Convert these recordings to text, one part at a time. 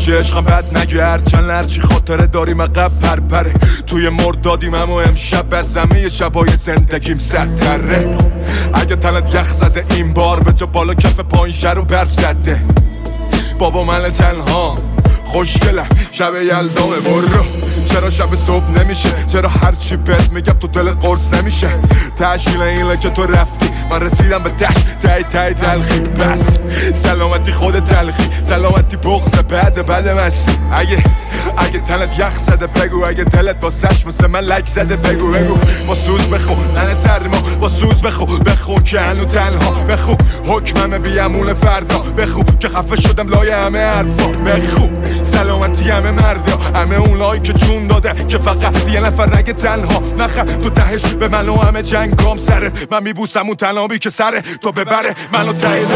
همیشه عشقم بد نگرد چند لرچی خاطره داریم عقب پرپره توی مردادیم اما امشب از زمین شبای زندگیم سرتره اگه تنت یخ زده این بار به جا بالا کف پایین شر و برف زده بابا من تنها خوشگلم شب یلدامه برو چرا شب صبح نمیشه چرا هرچی بهت میگم تو دل قرص نمیشه تشکیل اینه که تو رفتی من رسیدم به تای تلخی بس سلامتی خود تلخی سلامتی بغض بعد مستی اگه تنت یخ زده بگو اگه دلت با سش مثل من لک زده بگو با سوز بخون ننه سرما با سوز بخون که هنو تنها بخون حکممه بیامون فردا بخون که خفه شدم لای همه حرفا بخون سلامتی همه مردا همه اونایی که جون داده که فقط یه نفر نگه تنها نخه تو تهش به من و همه جنگام سره من میبوسم اون تنابی که سره تو ببره منو تایید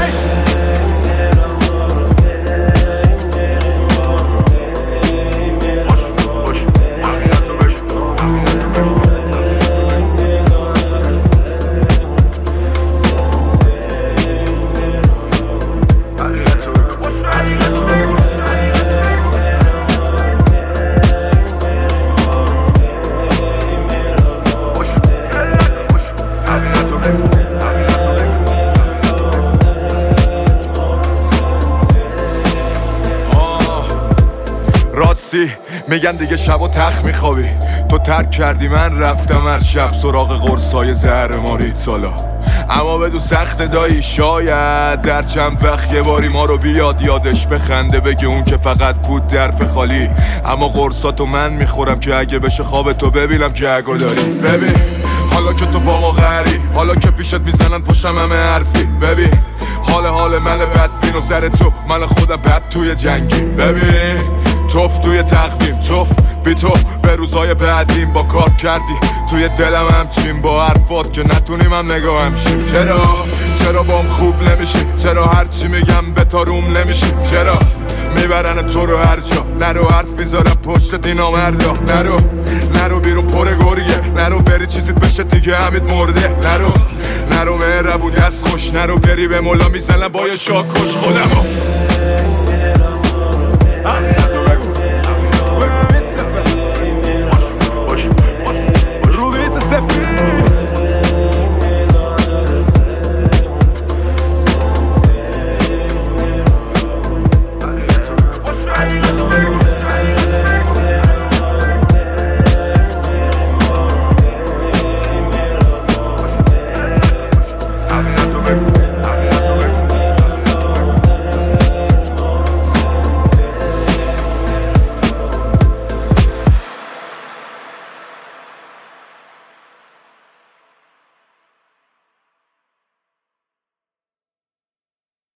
راستی میگن دیگه شب و تخت میخوابی تو ترک کردی من رفتم هر شب سراغ قرصای زهر مارید سالا اما بدو سخت دایی شاید در چند وقت یه باری ما رو بیاد یادش بخنده بگه اون که فقط بود درف خالی اما قرصاتو من میخورم که اگه بشه خواب تو ببینم جگو داری ببین حالا که تو با ما غری حالا که پیشت میزنن پشتم همه حرفی ببین حال من بدبین و سر تو من خودم بد توی جنگی ببین توف توی تقویم توف بی تو به روزای بعدیم با کار کردی توی دلم همچین با حرفات که نتونیم هم نگاه همشیم چرا بام خوب نمیشی چرا هرچی میگم به تاروم نمیشی چرا میبرن تو رو هر جا نرو حرف میذارم پشت دینا مردا نرو بیرون پر گریه نرو بری چیزیت بشه دیگه همید مرده نرو مهربونی از خوش نرو بری به مولا میزنم با یه شاکش خودمو